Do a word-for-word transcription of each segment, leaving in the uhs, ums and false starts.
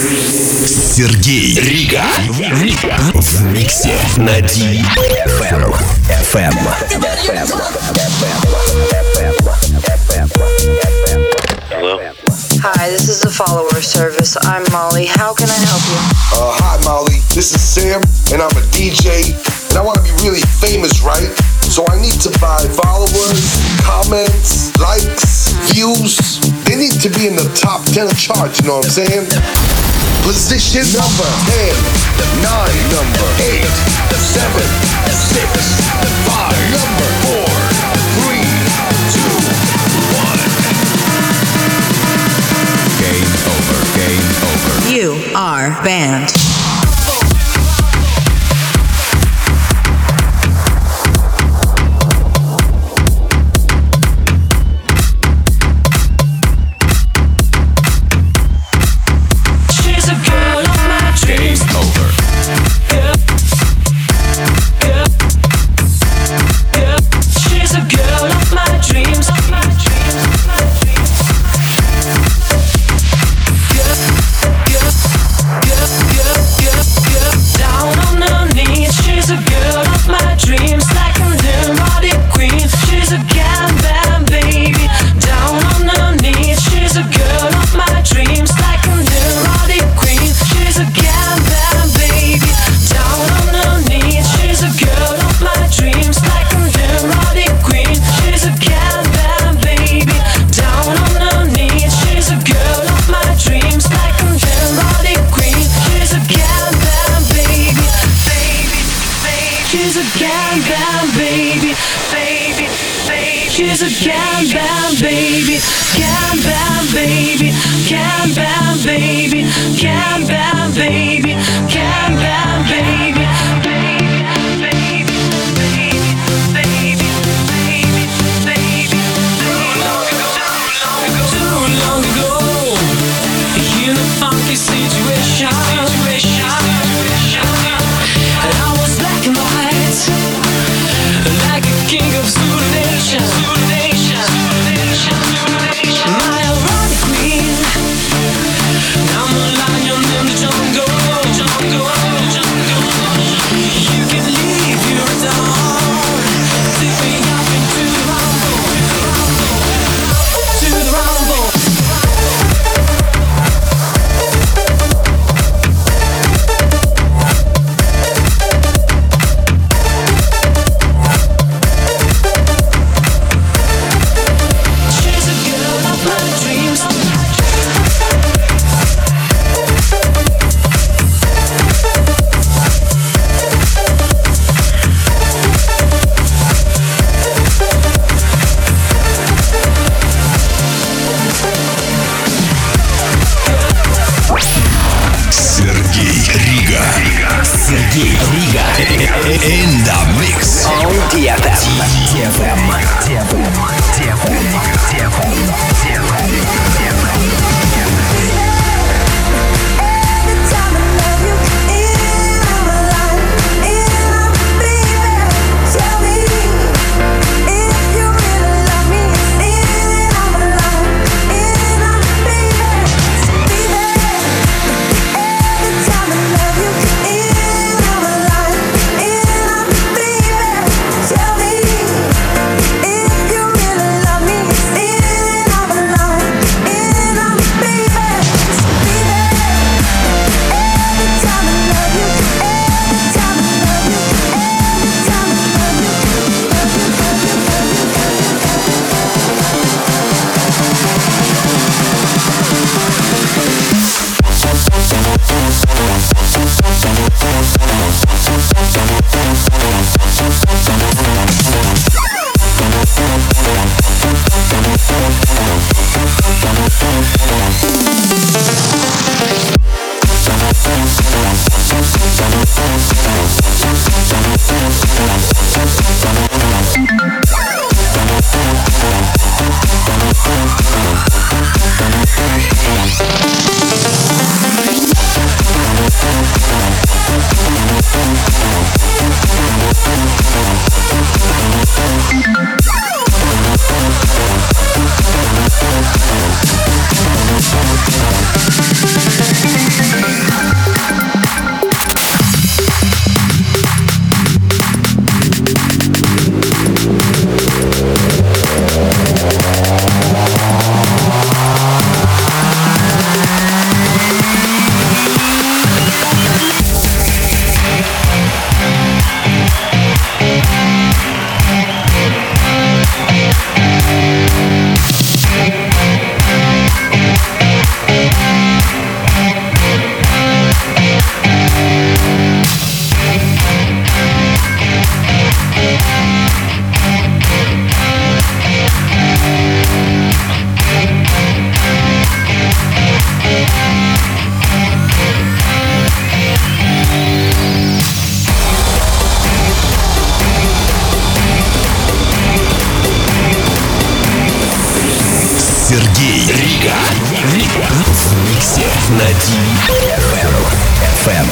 Сергей Рига. Рига. В миксе на ди эф эм. эф эм. Hello? Hi, this is the follower service. I'm Molly. How can I help you? Uh, hi, Molly. This is Sam, and I'm a D J, and I want to be really famous, right? So I need to buy followers, comments, likes, views. They need to be in the top ten of charts, you know what I'm saying? Position number ten, nine, number eight, seven, six, five, number four, three, two, one. Game over, game over. You are banned. Tell me if you really love me, stay на ди эф эм.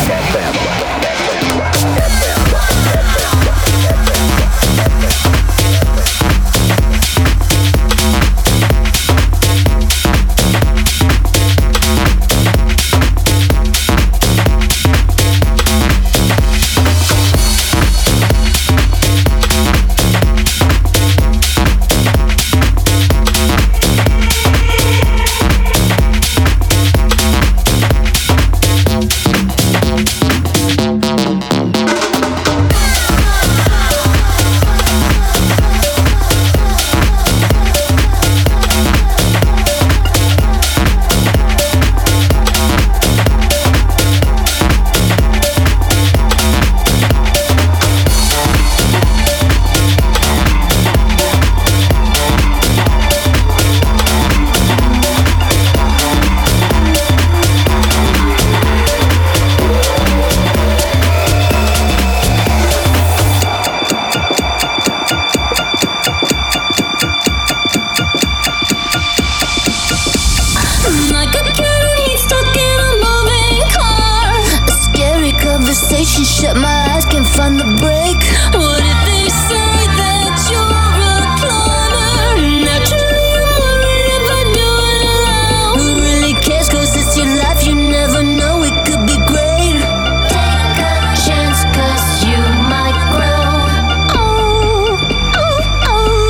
Shut my eyes, can't find the break. What if they say that you're a cloner? Naturally, I'm worried if I do it alone. Who really cares? Cause it's your life, you never know, it could be great. Take a chance, cause you might grow. Oh, oh, oh.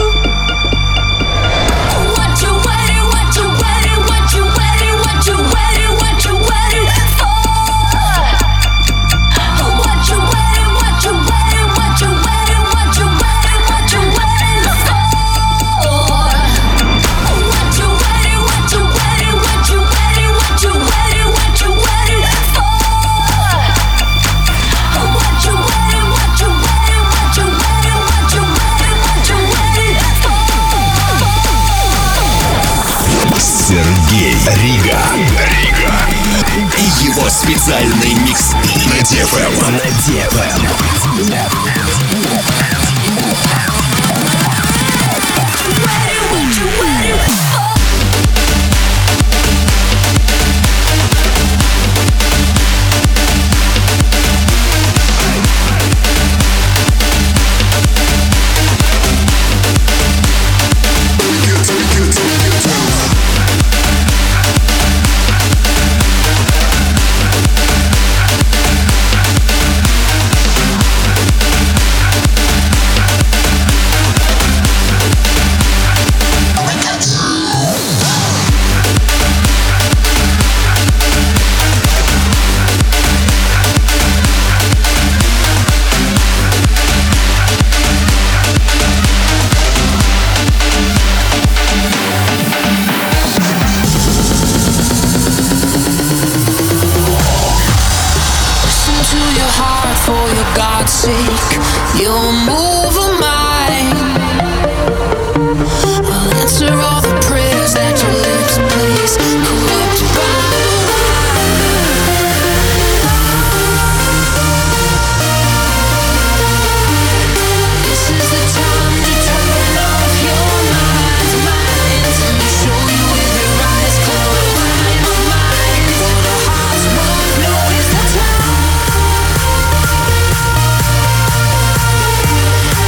What you waiting, what you waiting, what you waiting, what you waiting, what you waiting for? Сергей Рига. Рига. И его специальный микс на ди эф эм. На ди эф эм. You'll move a mind. I'll answer all the prayers that your lips please corrupt by. This is the time to turn off your mind's minds and show you with your eyes closed. I'm a mind for the hearts won't know it's the time.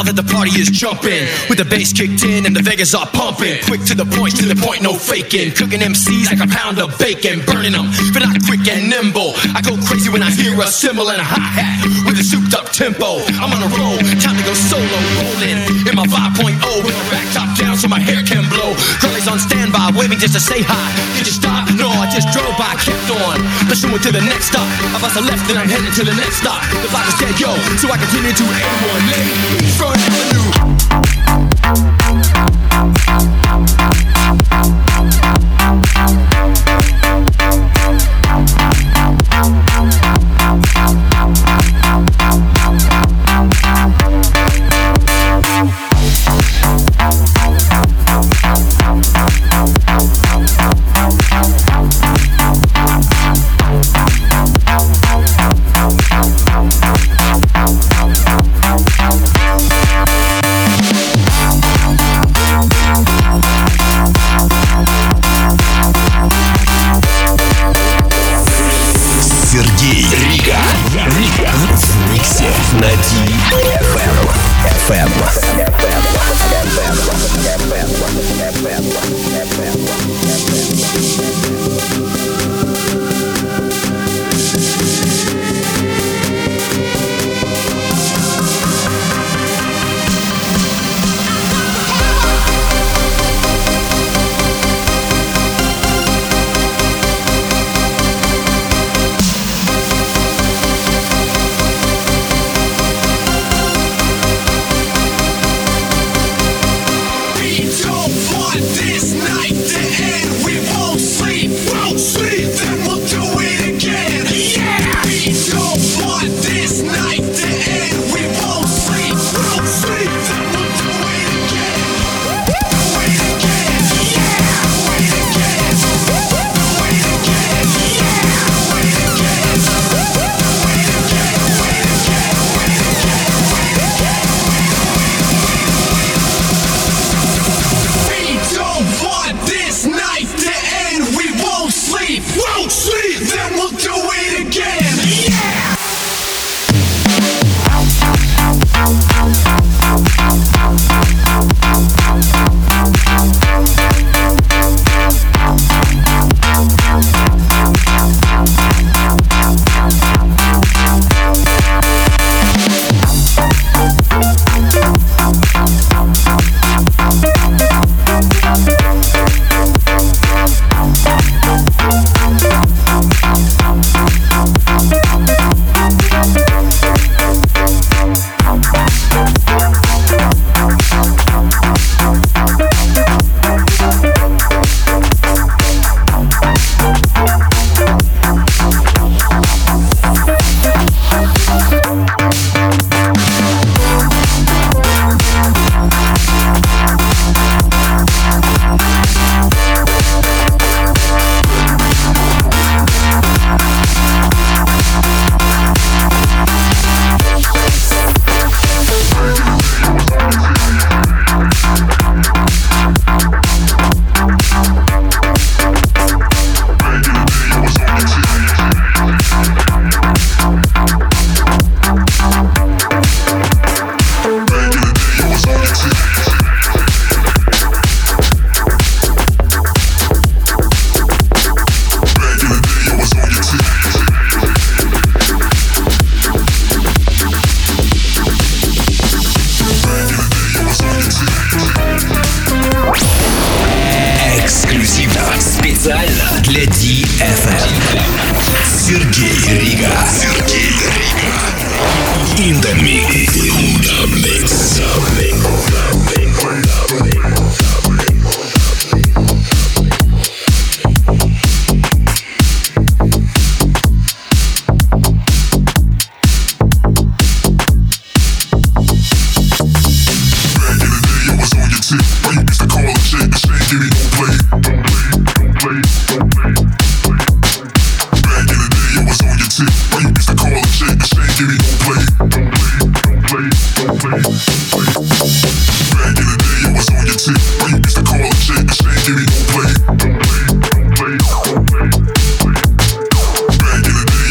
now that the party is jumping, with the bass kicked in and the Vegas are pumping. Quick to the point, to the point, no faking. Cooking M Cs like a pound of bacon, burning them, but not quick and nimble. I go crazy when I hear a cymbal and a hi-hat with a souped up tempo. I'm on a roll, time to go solo, rolling in my five point oh with my back top down so my hair can blow. Girlies on standby, waving just to say hi. Did you stop? No, I just drove by, kept on pursuing to the next stop. I bust a left and I'm heading to the next stop. The block is dead, yo, so I continue to A one lane Front Avenue. для ди эф эм. Сергей Рига. Сергей Рига. In the mix. In the mix.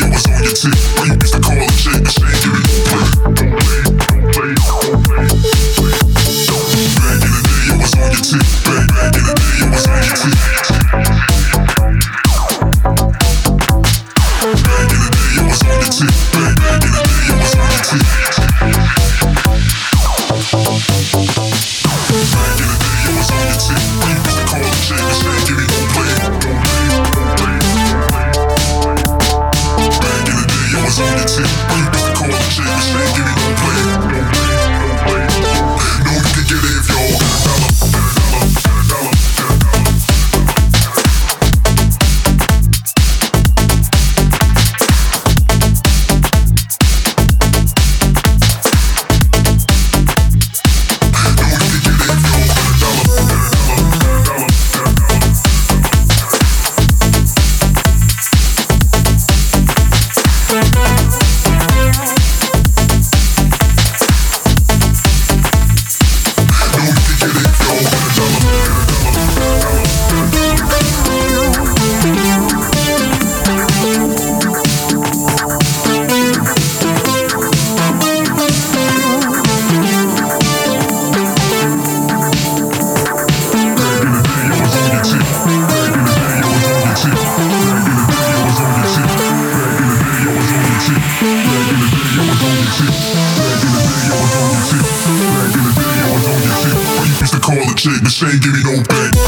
Back in the day, I was on your tip. I used to call a chick and say, give me no play. Play, play, play. Chick, this ain't give me no back.